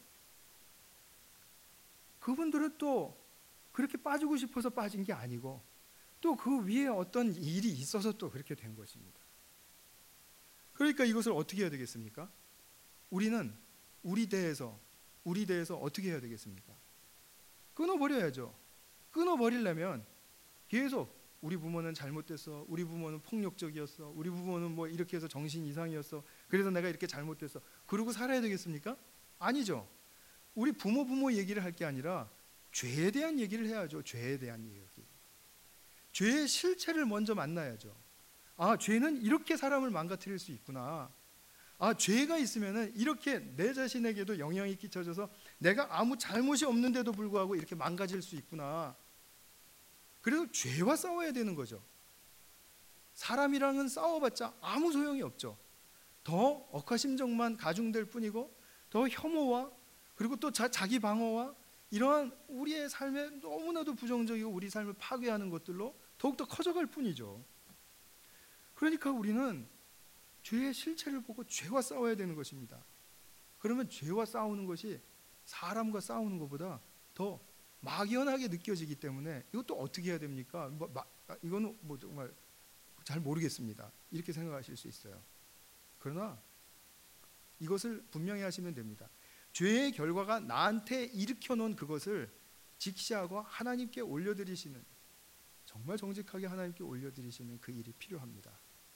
그분들은 또 그렇게 빠지고 싶어서 빠진 게 아니고 또 그 위에 어떤 일이 있어서 또 그렇게 된 것입니다. 그러니까 이것을 어떻게 해야 되겠습니까? 우리는 우리 대에서 우리 대에서 어떻게 해야 되겠습니까? 끊어버려야죠. 끊어버리려면 계속 우리 부모는 잘못됐어, 우리 부모는 폭력적이었어, 우리 부모는 뭐 이렇게 해서 정신 이상이었어, 그래서 내가 이렇게 잘못됐어, 그러고 살아야 되겠습니까? 아니죠. 우리 부모 부모 얘기를 할 게 아니라 죄에 대한 얘기를 해야죠. 죄에 대한 얘기. 죄의 실체를 먼저 만나야죠. 아, 죄는 이렇게 사람을 망가뜨릴 수 있구나. 아, 죄가 있으면은 이렇게 내 자신에게도 영향이 끼쳐져서 내가 아무 잘못이 없는데도 불구하고 이렇게 망가질 수 있구나. 그래서 죄와 싸워야 되는 거죠. 사람이랑은 싸워봤자 아무 소용이 없죠. 더 억하심정만 가중될 뿐이고 더 혐오와 그리고 또 자, 자기 방어와 이러한 우리의 삶에 너무나도 부정적이고 우리 삶을 파괴하는 것들로 더욱더 커져갈 뿐이죠. 그러니까 우리는 죄의 실체를 보고 죄와 싸워야 되는 것입니다. 그러면 죄와 싸우는 것이 사람과 싸우는 것보다 더 막연하게 느껴지기 때문에 이것도 어떻게 해야 됩니까? 뭐, 마, 이거는 뭐 정말 잘 모르겠습니다. 이렇게 생각하실 수 있어요. 그러나 이것을 분명히 하시면 됩니다. 죄의 결과가 나한테 일으켜 놓은 그것을 직시하고 하나님께 올려드리시는, 정말 정직하게 하나님께 올려드리시는 그 일이 필요합니다.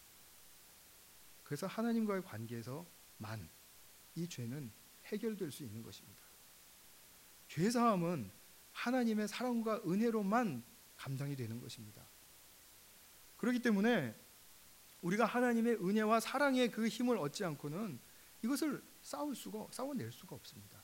그래서 하나님과의 관계에서만 이 죄는 해결될 수 있는 것입니다. 죄사함은 하나님의 사랑과 은혜로만 감당이 되는 것입니다. 그렇기 때문에 우리가 하나님의 은혜와 사랑의 그 힘을 얻지 않고는 이것을 싸울 수가, 싸워낼 수가 없습니다.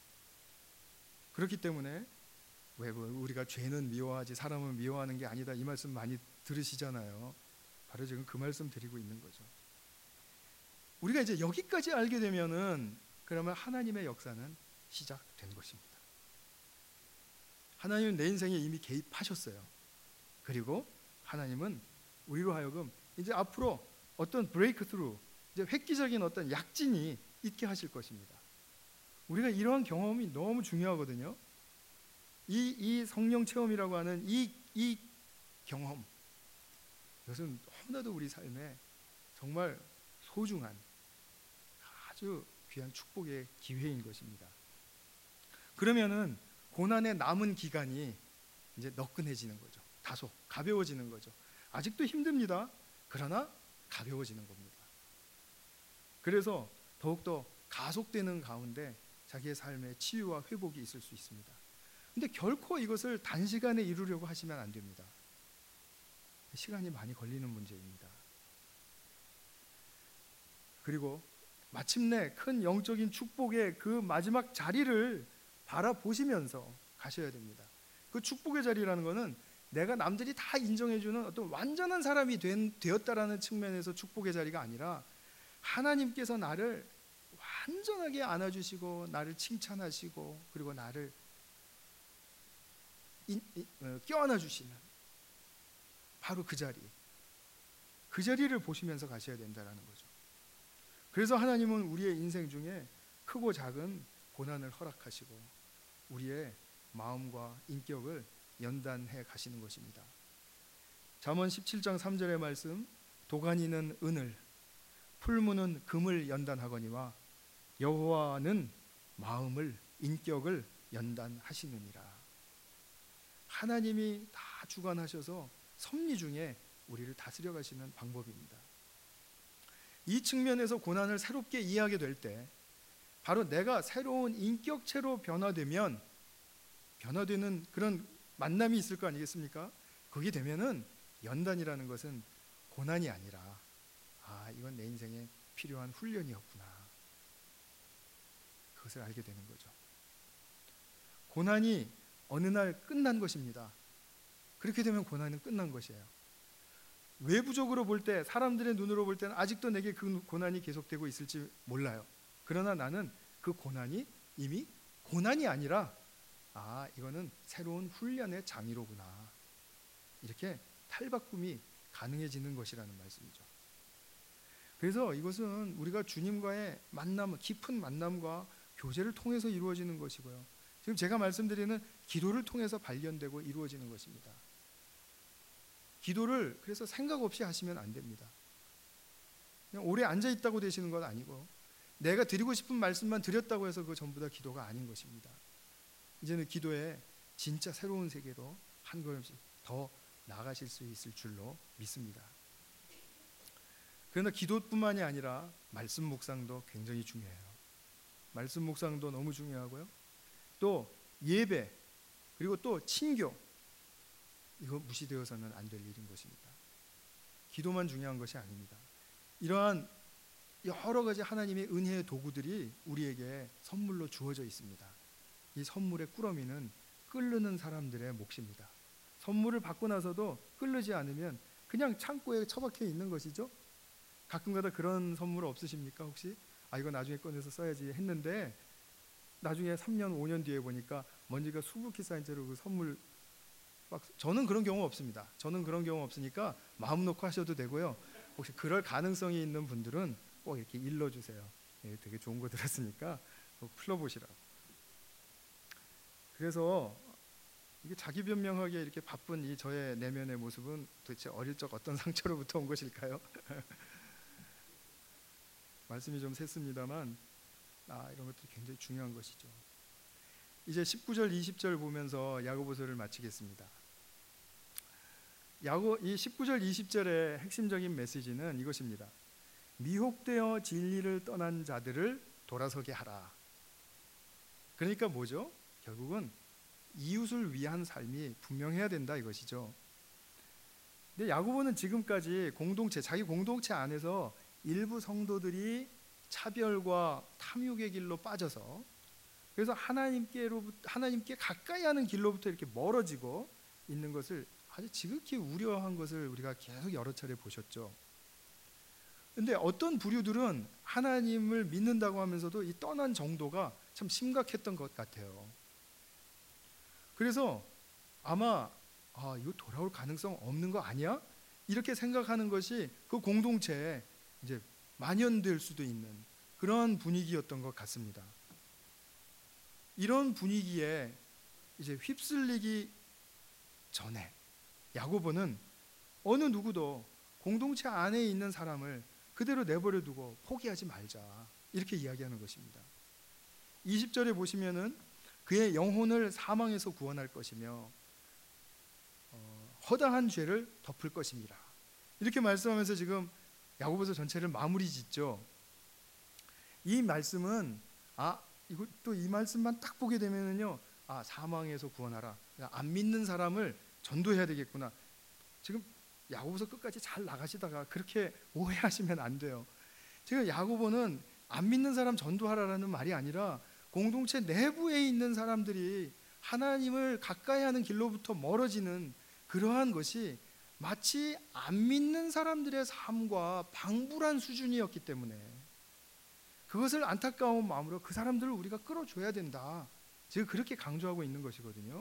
그렇기 때문에 왜 우리가 죄는 미워하지 사람은 미워하는 게 아니다 이 말씀 많이 들으시잖아요. 바로 지금 그 말씀 드리고 있는 거죠. 우리가 이제 여기까지 알게 되면은 그러면 하나님의 역사는 시작된 것입니다. 하나님은 내 인생에 이미 개입하셨어요. 그리고 하나님은 우리로 하여금 이제 앞으로 어떤 브레이크 스루, 이제 획기적인 어떤 약진이 있게 하실 것입니다. 우리가 이러한 경험이 너무 중요하거든요. 이, 이 성령 체험이라고 하는 이, 이 경험, 이것은 너무나도 우리 삶에 정말 소중한 아주 귀한 축복의 기회인 것입니다. 그러면은 고난의 남은 기간이 이제 너끈해지는 거죠. 다소 가벼워지는 거죠. 아직도 힘듭니다. 그러나 가벼워지는 겁니다. 그래서 더욱더 가속되는 가운데 자기의 삶에 치유와 회복이 있을 수 있습니다. 근데 결코 이것을 단시간에 이루려고 하시면 안 됩니다. 시간이 많이 걸리는 문제입니다. 그리고 마침내 큰 영적인 축복의 그 마지막 자리를 바라보시면서 가셔야 됩니다. 그 축복의 자리라는 것은 내가 남들이 다 인정해주는 어떤 완전한 사람이 된, 되었다라는 측면에서 축복의 자리가 아니라 하나님께서 나를 완전하게 안아주시고 나를 칭찬하시고 그리고 나를 인, 인, 어, 껴안아 주시는 바로 그 자리, 그 자리를 보시면서 가셔야 된다는 거죠. 그래서 하나님은 우리의 인생 중에 크고 작은 고난을 허락하시고 우리의 마음과 인격을 연단해 가시는 것입니다. 잠언 십칠 장 삼 절의 말씀, 도가니는 은을, 풀무는 금을 연단하거니와 여호와는 마음을, 인격을 연단하시느니라. 하나님이 다 주관하셔서 섭리 중에 우리를 다스려 가시는 방법입니다. 이 측면에서 고난을 새롭게 이해하게 될 때 바로 내가 새로운 인격체로 변화되면 변화되는 그런 만남이 있을 거 아니겠습니까? 거기 되면은 연단이라는 것은 고난이 아니라 아, 이건 내 인생에 필요한 훈련이었구나. 그것을 알게 되는 거죠. 고난이 어느 날 끝난 것입니다. 그렇게 되면 고난은 끝난 것이에요. 외부적으로 볼 때, 사람들의 눈으로 볼 때는 아직도 내게 그 고난이 계속되고 있을지 몰라요. 그러나 나는 그 고난이 이미 고난이 아니라 아, 이거는 새로운 훈련의 장이로구나. 이렇게 탈바꿈이 가능해지는 것이라는 말씀이죠. 그래서 이것은 우리가 주님과의 만남, 깊은 만남과 교제를 통해서 이루어지는 것이고요. 지금 제가 말씀드리는 기도를 통해서 발견되고 이루어지는 것입니다. 기도를 그래서 생각 없이 하시면 안 됩니다. 그냥 오래 앉아 있다고 되시는 건 아니고 내가 드리고 싶은 말씀만 드렸다고 해서 그 전부 다 기도가 아닌 것입니다. 이제는 기도에 진짜 새로운 세계로 한 걸음씩 더 나아가실 수 있을 줄로 믿습니다. 그러나 기도뿐만이 아니라 말씀 묵상도 굉장히 중요해요. 말씀 묵상도 너무 중요하고요. 또 예배, 그리고 또 친교, 이거 무시되어서는 안 될 일인 것입니다. 기도만 중요한 것이 아닙니다. 이러한 여러 가지 하나님의 은혜의 도구들이 우리에게 선물로 주어져 있습니다. 이 선물의 꾸러미는 끓는 사람들의 몫입니다. 선물을 받고 나서도 끓지 않으면 그냥 창고에 처박혀 있는 것이죠. 가끔가다 그런 선물 없으십니까 혹시? 아, 이거 나중에 꺼내서 써야지 했는데 나중에 삼 년, 오 년 뒤에 보니까 먼지가 수북히 쌓인 채로 그 선물 박스. 저는 그런 경우 없습니다. 저는 그런 경우 없으니까 마음 놓고 하셔도 되고요. 혹시 그럴 가능성이 있는 분들은 꼭 이렇게 일러주세요. 예, 되게 좋은 거 들었으니까 꼭 풀어보시라고. 그래서 이게 자기 변명하기에 이렇게 바쁜 이 저의 내면의 모습은 도대체 어릴 적 어떤 상처로부터 온 것일까요? 말씀이 좀 샜습니다만 아, 이런 것들이 굉장히 중요한 것이죠. 이제 십구 절 이십 절 보면서 야고보서를 마치겠습니다. 야고 이 십구 절 이십 절의 핵심적인 메시지는 이것입니다. 미혹되어 진리를 떠난 자들을 돌아서게 하라. 그러니까 뭐죠? 결국은 이웃을 위한 삶이 분명해야 된다 이것이죠. 근데 야고보는 지금까지 공동체, 자기 공동체 안에서 일부 성도들이 차별과 탐욕의 길로 빠져서 그래서 하나님께로 하나님께 가까이 하는 길로부터 이렇게 멀어지고 있는 것을 아주 지극히 우려한 것을 우리가 계속 여러 차례 보셨죠. 근데 어떤 부류들은 하나님을 믿는다고 하면서도 이 떠난 정도가 참 심각했던 것 같아요. 그래서 아마 아, 이거 돌아올 가능성 없는 거 아니야? 이렇게 생각하는 것이 그 공동체에 이제 만연될 수도 있는 그런 분위기였던 것 같습니다. 이런 분위기에 이제 휩쓸리기 전에 야고보는 어느 누구도 공동체 안에 있는 사람을 그대로 내버려 두고 포기하지 말자 이렇게 이야기하는 것입니다. 이십 절에 보시면은 그의 영혼을 사망에서 구원할 것이며 어, 허다한 죄를 덮을 것입니다. 이렇게 말씀하면서 지금 야고보서 전체를 마무리 짓죠. 이 말씀은 아 이것도 이 말씀만 딱 보게 되면은요, 아, 사망에서 구원하라. 안 믿는 사람을 전도해야 되겠구나. 지금 야고보서 끝까지 잘 나가시다가 그렇게 오해하시면 안 돼요. 지금 야고보는 안 믿는 사람 전도하라라는 말이 아니라 공동체 내부에 있는 사람들이 하나님을 가까이 하는 길로부터 멀어지는 그러한 것이 마치 안 믿는 사람들의 삶과 방불한 수준이었기 때문에 그것을 안타까운 마음으로 그 사람들을 우리가 끌어줘야 된다, 지금 그렇게 강조하고 있는 것이거든요.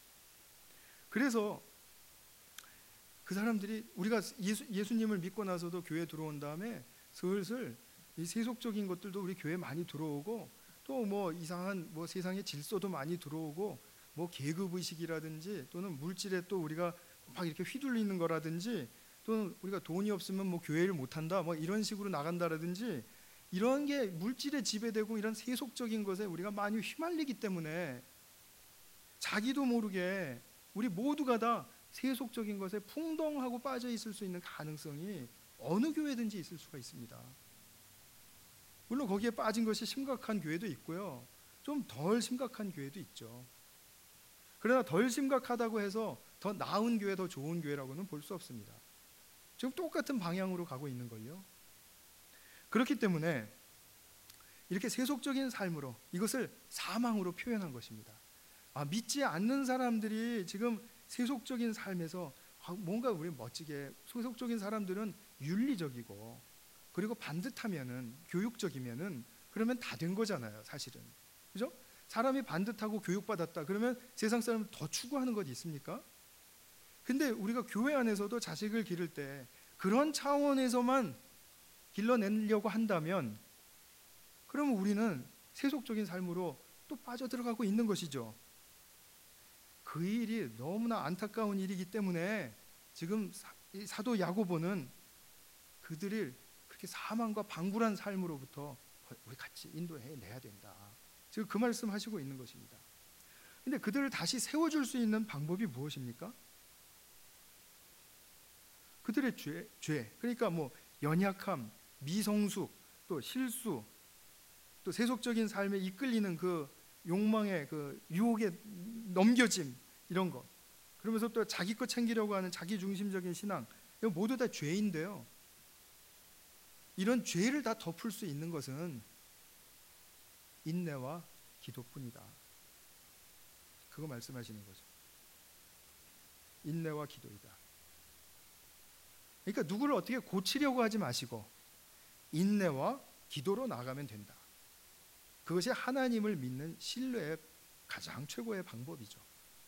그래서 그 사람들이, 우리가 예수, 예수님을 믿고 나서도 교회 들어온 다음에 슬슬 이 세속적인 것들도 우리 교회 많이 들어오고, 또 뭐 이상한 뭐 세상의 질서도 많이 들어오고, 뭐 계급 의식이라든지 또는 물질에 또 우리가 막 이렇게 휘둘리는 거라든지, 또는 우리가 돈이 없으면 뭐 교회를 못 한다, 뭐 이런 식으로 나간다라든지, 이런 게 물질에 지배되고 이런 세속적인 것에 우리가 많이 휘말리기 때문에 자기도 모르게 우리 모두가 다 세속적인 것에 풍덩하고 빠져 있을 수 있는 가능성이 어느 교회든지 있을 수가 있습니다. 물론 거기에 빠진 것이 심각한 교회도 있고요, 좀 덜 심각한 교회도 있죠. 그러나 덜 심각하다고 해서 더 나은 교회, 더 좋은 교회라고는 볼 수 없습니다. 지금 똑같은 방향으로 가고 있는 걸요. 그렇기 때문에 이렇게 세속적인 삶으로 이것을 사망으로 표현한 것입니다. 아, 믿지 않는 사람들이 지금 세속적인 삶에서 뭔가 우리 멋지게, 세속적인 사람들은 윤리적이고 그리고 반듯하면은, 교육적이면은 그러면 다 된 거잖아요, 사실은. 그죠? 사람이 반듯하고 교육받았다 그러면 세상 사람은 더 추구하는 것 있습니까? 근데 우리가 교회 안에서도 자식을 기를 때 그런 차원에서만 길러내려고 한다면, 그러면 우리는 세속적인 삶으로 또 빠져들어가고 있는 것이죠. 그 일이 너무나 안타까운 일이기 때문에 지금 사도 야고보는 그들을 그렇게 사망과 방불한 삶으로부터 우리 같이 인도해 내야 된다, 지금 그 말씀 하시고 있는 것입니다. 근데 그들을 다시 세워줄 수 있는 방법이 무엇입니까? 그들의 죄, 죄 그러니까 뭐 연약함, 미성숙, 또 실수, 또 세속적인 삶에 이끌리는 그 욕망의 그 유혹에 넘겨짐, 이런 것, 그러면서 또 자기 것 챙기려고 하는 자기 중심적인 신앙, 이거 모두 다 죄인데요, 이런 죄를 다 덮을 수 있는 것은 인내와 기도뿐이다, 그거 말씀하시는 거죠. 인내와 기도이다. 그러니까 누구를 어떻게 고치려고 하지 마시고 인내와 기도로 나가면 된다. 그것이 하나님을 믿는 신뢰의 가장 최고의 방법이죠.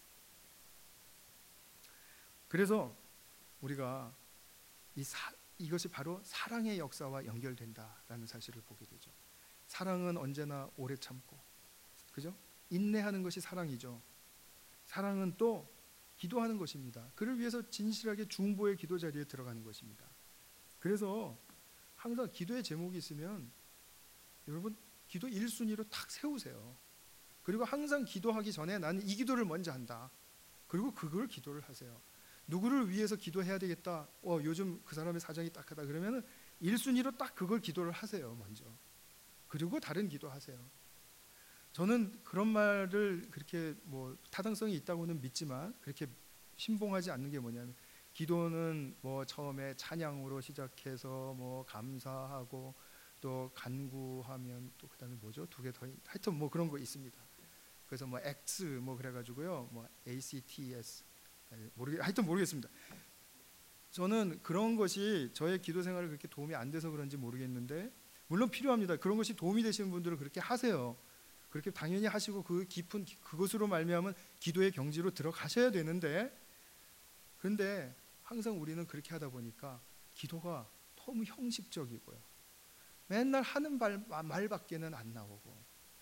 그래서 우리가 이 사, 이것이 바로 사랑의 역사와 연결된다라는 사실을 보게 되죠. 사랑은 언제나 오래 참고, 그죠? 인내하는 것이 사랑이죠. 사랑은 또 기도하는 것입니다. 그를 위해서 진실하게 중보의 기도 자리에 들어가는 것입니다. 그래서 항상 기도의 제목이 있으면 여러분 기도 일 순위로 탁 세우세요. 그리고 항상 기도하기 전에 나는 이 기도를 먼저 한다, 그리고 그걸 기도를 하세요. 누구를 위해서 기도해야 되겠다, 어, 요즘 그 사람의 사정이 딱하다 그러면 일 순위로 딱 그걸 기도를 하세요 먼저. 그리고 다른 기도하세요. 저는 그런 말을 그렇게 뭐 타당성이 있다고는 믿지만 그렇게 신봉하지 않는 게 뭐냐면, 기도는 뭐 처음에 찬양으로 시작해서 뭐 감사하고 또 간구하면 또 그다음에 뭐죠? 두 개 더, 하여튼 뭐 그런 거 있습니다. 그래서 뭐 X 뭐 그래가지고요, 뭐 A C T S 모르겠, 하여튼 모르겠습니다. 저는 그런 것이 저의 기도 생활에 그렇게 도움이 안 돼서 그런지 모르겠는데, 물론 필요합니다. 그런 것이 도움이 되시는 분들은 그렇게 하세요. 그렇게 당연히 하시고 그 깊은 그것으로 말미암은 기도의 경지로 들어가셔야 되는데, 그런데 항상 우리는 그렇게 하다 보니까 기도가 너무 형식적이고요, 맨날 하는 말, 말밖에는 안 나오고,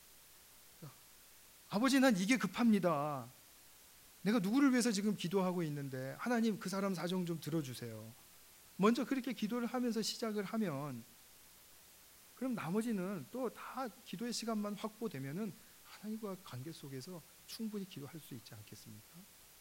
아버지 난 이게 급합니다, 내가 누구를 위해서 지금 기도하고 있는데 하나님 그 사람 사정 좀 들어주세요, 먼저 그렇게 기도를 하면서 시작을 하면, 그럼 나머지는 또 다 기도의 시간만 확보되면은 하나님과 관계 속에서 충분히 기도할 수 있지 않겠습니까?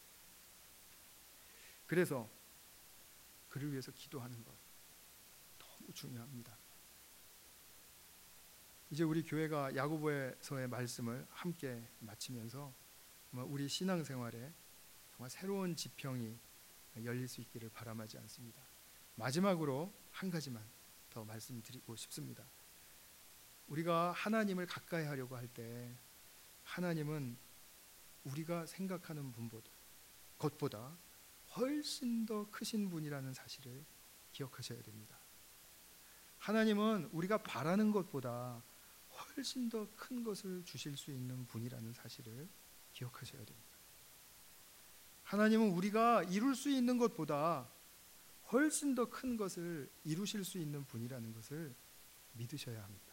그래서 그를 위해서 기도하는 것 너무 중요합니다. 이제 우리 교회가 야고보서의 말씀을 함께 마치면서 우리 신앙생활에 정말 새로운 지평이 열릴 수 있기를 바람하지 않습니다. 마지막으로 한 가지만 더 말씀드리고 싶습니다. 우리가 하나님을 가까이 하려고 할 때 하나님은 우리가 생각하는 분보다 것보다 훨씬 더 크신 분이라는 사실을 기억하셔야 됩니다. 하나님은 우리가 바라는 것보다 훨씬 더 큰 것을 주실 수 있는 분이라는 사실을 기억하셔야 됩니다. 하나님은 우리가 이룰 수 있는 것보다 훨씬 더 큰 것을 이루실 수 있는 분이라는 것을 믿으셔야 합니다.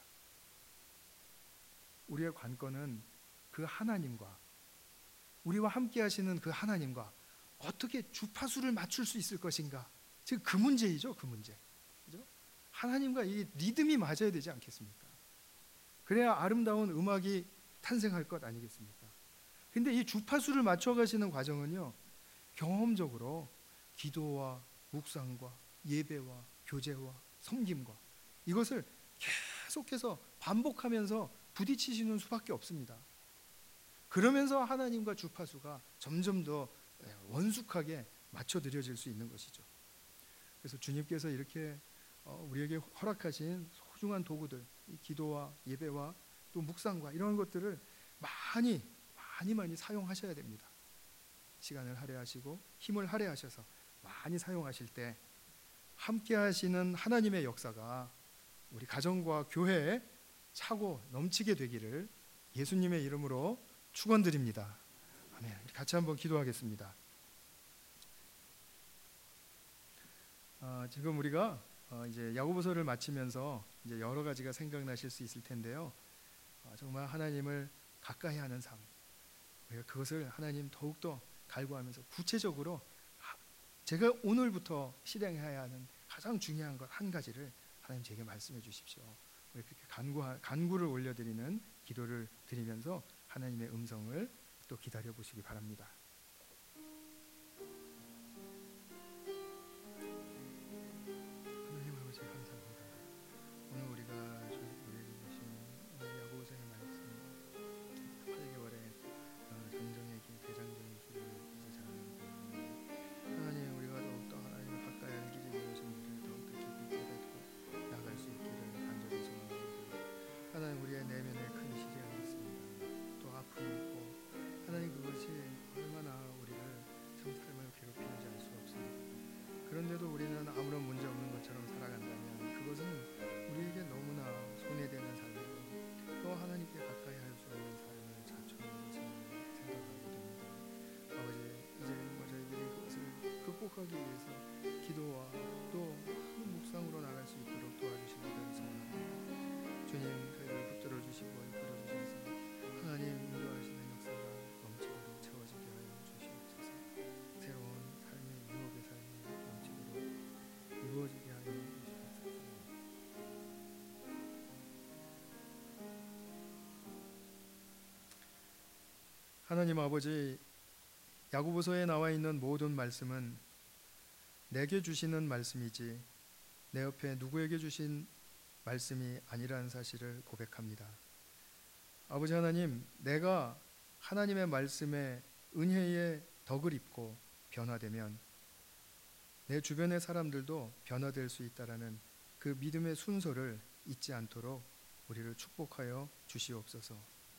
우리의 관건은 그 하나님과, 우리와 함께 하시는 그 하나님과 어떻게 주파수를 맞출 수 있을 것인가, 즉 그 문제이죠. 그 문제, 그죠? 하나님과 이 리듬이 맞아야 되지 않겠습니까? 그래야 아름다운 음악이 탄생할 것 아니겠습니까? 근데 이 주파수를 맞춰가시는 과정은요, 경험적으로 기도와 묵상과 예배와 교제와 섬김과 이것을 계속해서 반복하면서 부딪히시는 수밖에 없습니다. 그러면서 하나님과 주파수가 점점 더 원숙하게 맞춰드려질 수 있는 것이죠. 그래서 주님께서 이렇게 우리에게 허락하신 소중한 도구들, 기도와 예배와 또 묵상과 이런 것들을 많이 많이 많이 사용하셔야 됩니다. 시간을 할애하시고 힘을 할애하셔서 많이 사용하실 때 함께 하시는 하나님의 역사가 우리 가정과 교회에 차고 넘치게 되기를 예수님의 이름으로 축원드립니다. 아멘. 같이 한번 기도하겠습니다. 아, 지금 우리가 어, 이제 야고보서를 마치면서 이제 여러 가지가 생각나실 수 있을 텐데요. 어, 정말 하나님을 가까이 하는 삶, 우리가 그것을 하나님 더욱더 갈구하면서 구체적으로 제가 오늘부터 실행해야 하는 가장 중요한 것 한 가지를 하나님 제게 말씀해 주십시오. 우리 그렇게 간구, 간구를 올려드리는 기도를 드리면서 하나님의 음성을 또 기다려 보시기 바랍니다. 하나님 아버지 감사합니다. 오늘 우리가 우리에게 주신 야고보서의 말씀 팔 개월의 정정의 길, 대장정의 길을 이제 잘 하나님, 우리가 더욱더 하나님을 가까이 하는 길이 무엇인 지를 더욱더 깊이 깨닫고 나아갈 수 있기를 간절히 소원합니다. 하나님, 우리의 내면에 큰 시련이 있습니다. 또 아픔이 있고 하나님, 그것이 얼마나 우리를 참 삶을 괴롭히는지 알 수 없습니다. 그런데도 우리는 아무런 문제 없는 것처럼 살아간다면 그것은 우리에게 너무나 손해되는 삶이고 또 하나님께 가까이 할 수 없는 삶을 자초하는 것을 생각하게 됩니다. 아버지, 이제 뭐 저희들이 그것을 극복하기 위해서 기도와 또 많은 묵상으로 나갈 수 있도록 도와주시기를 소원합니다. 주님, 저희를 붙들어 주시고 이끌어 주셔서 하나님 인도하시는 역사가 넘치도록 채워지게 하여 주시옵소서. 새로운 삶의 유업의 삶이 넘치도록 이루어지게 하여 주시옵소서. 하나님 아버지, 야고보서에 나와 있는 모든 말씀은 내게 주시는 말씀이지 내 옆에 누구에게 주신 말씀이 아니라는 사실을 고백합니다. 아버지 하나님, 내가 하나님의 말씀에 은혜의 덕을 입고 변화되면 내 주변의 사람들도 변화될 수 있다라는 그 믿음의 순서를 잊지 않도록 우리를 축복하여 주시옵소서.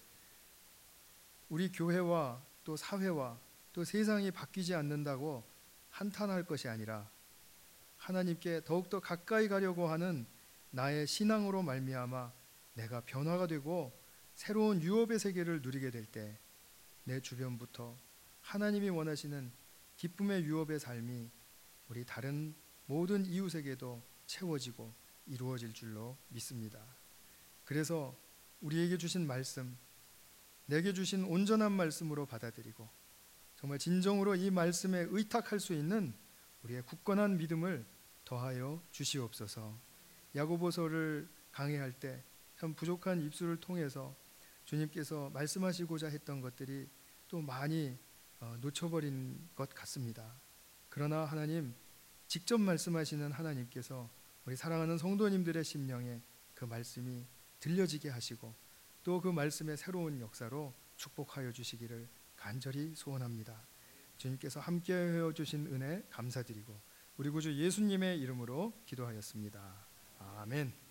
우리 교회와 또 사회와 또 세상이 바뀌지 않는다고 한탄할 것이 아니라 하나님께 더욱더 가까이 가려고 하는 나의 신앙으로 말미암아 내가 변화가 되고 새로운 유업의 세계를 누리게 될 때 내 주변부터 하나님이 원하시는 기쁨의 유업의 삶이 우리 다른 모든 이웃에게도 채워지고 이루어질 줄로 믿습니다. 그래서 우리에게 주신 말씀, 내게 주신 온전한 말씀으로 받아들이고 정말 진정으로 이 말씀에 의탁할 수 있는 우리의 굳건한 믿음을 더하여 주시옵소서. 야고보서를 강해할 때 참 부족한 입술을 통해서 주님께서 말씀하시고자 했던 것들이 또 많이 놓쳐버린 것 같습니다. 그러나 하나님, 직접 말씀하시는 하나님께서 우리 사랑하는 성도님들의 심령에 그 말씀이 들려지게 하시고 또 그 말씀의 새로운 역사로 축복하여 주시기를 간절히 소원합니다. 주님께서 함께하여 주신 은혜 감사드리고 우리 구주 예수님의 이름으로 기도하였습니다. 아멘.